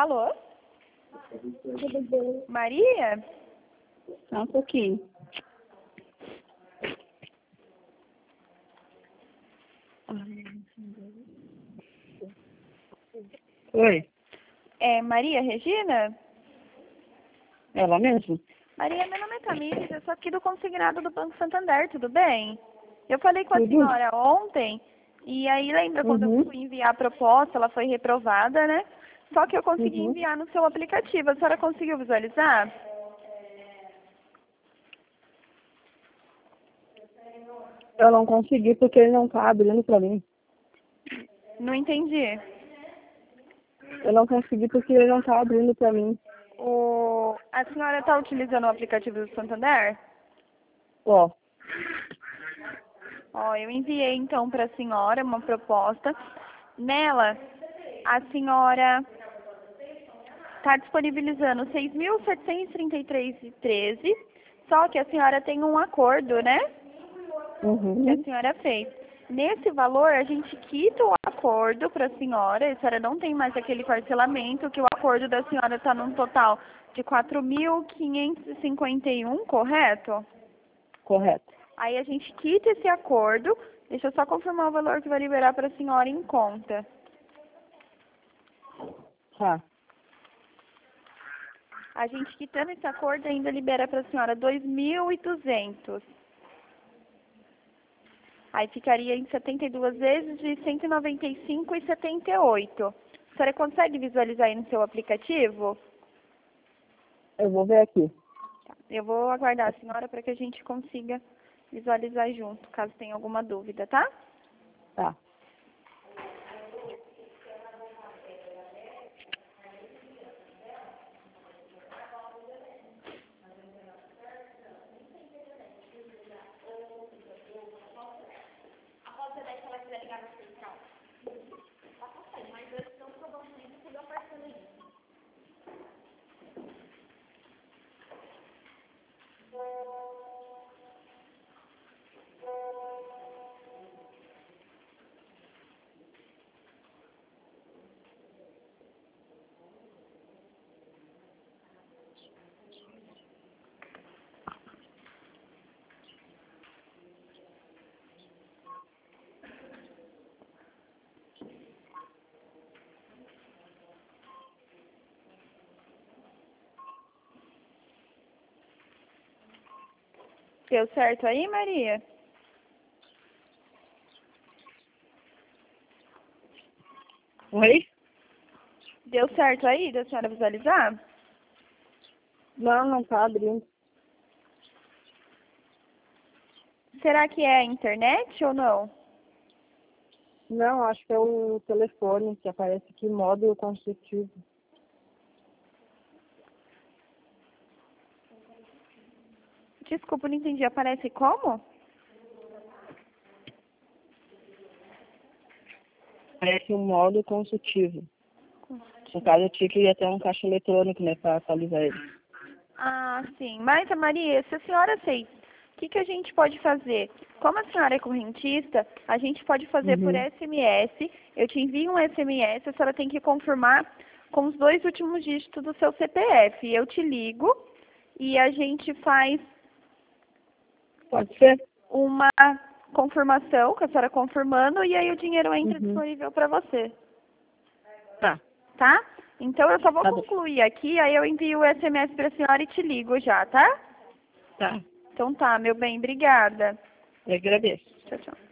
Alô? Maria? Só um pouquinho. Oi, É Maria Regina? ela mesmo? Maria, meu nome é Tamires, eu sou aqui do consignado do Banco Santander, tudo bem? Eu falei com a Tudo. senhora ontem, e aí lembra quando eu fui enviar a proposta, ela foi reprovada, né? Só que eu consegui enviar no seu aplicativo, a senhora conseguiu visualizar? Eu não consegui porque ele não tá abrindo pra mim. Não entendi. Eu não consegui porque ele não tá abrindo pra mim. A senhora está utilizando o aplicativo do Santander? Ó, Ó, eu enviei então para a senhora uma proposta. Nela, a senhora está disponibilizando 6.733,13, só que a senhora tem um acordo, né? Que a senhora fez. Nesse valor, a gente quita o acordo para a senhora não tem mais aquele parcelamento, que o acordo da senhora está num total de 4.551, correto? correto. Aí a gente quita esse acordo, deixa eu só confirmar o valor que vai liberar para a senhora em conta. Tá. A gente quitando esse acordo ainda libera para a senhora 2.200. Aí ficaria em 72 vezes de 195,78. A senhora consegue visualizar aí no seu aplicativo? Eu vou ver aqui. Tá. Eu vou aguardar a senhora para que a gente consiga visualizar junto, caso tenha alguma dúvida, tá? Tá. Deu certo aí, Maria? Oi? Deu certo aí da senhora visualizar? Não, não tá abrindo. Será que é a internet ou não? Não, acho que é o telefone que aparece aqui, módulo construtivo. Desculpa, não entendi. Aparece como? Parece um módulo consultivo. No caso, eu tinha que ir até um caixa eletrônico, né, pra atualizar ele. Ah, sim. Mas, Maria, se a senhora aceita, o que a gente pode fazer? Como a senhora é correntista, a gente pode fazer por SMS. Eu te envio um SMS, a senhora tem que confirmar com os 2 últimos dígitos do seu CPF. Eu te ligo e a gente faz Pode ser? uma confirmação, com a senhora confirmando, e aí o dinheiro entra disponível para você. Tá. Tá? Então eu só vou Tá bom. concluir aqui, aí eu envio o SMS para a senhora e te ligo já, tá? Tá. Então tá, meu bem, obrigada. Eu agradeço. Tchau, tchau.